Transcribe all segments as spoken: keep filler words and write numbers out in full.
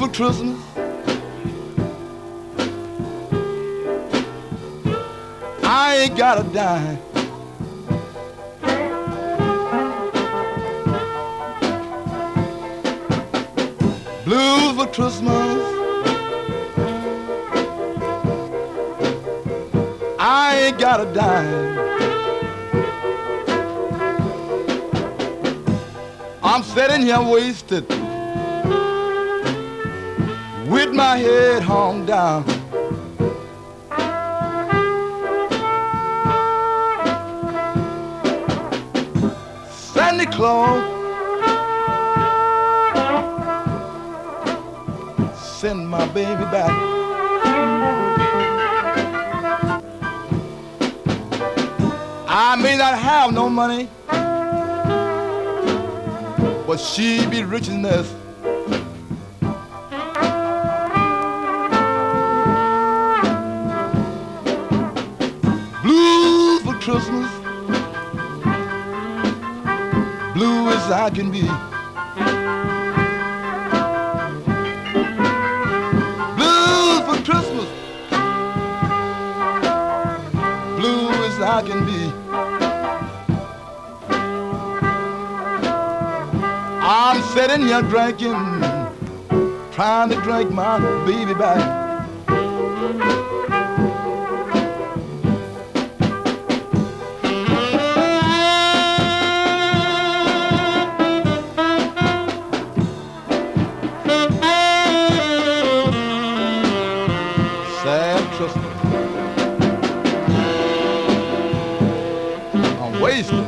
for Christmas. I ain't got a dime. Blues for Christmas. I ain't got a dime. I'm sitting here wasted with my head hung down. Santa Claus, send my baby back. I may not have no money, but she be rich in this. Blues for Christmas, blue as I can be. Blues for Christmas, blue as I can be. I'm sitting here drinking, trying to drink my baby back. Sad Christmas. I'm wasted.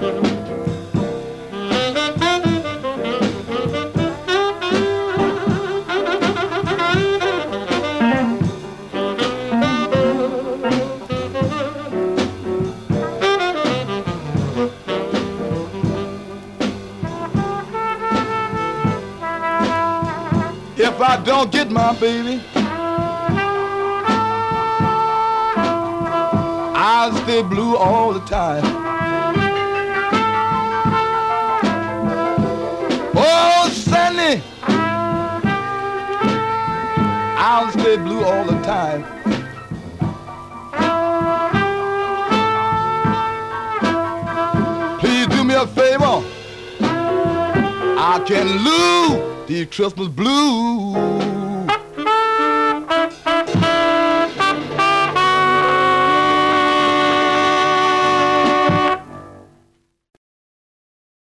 If I don't get my baby, I'll stay blue all the time. Oh, Sandy, I'll stay blue all the time. Please do me a favor. I can lose the Christmas blues.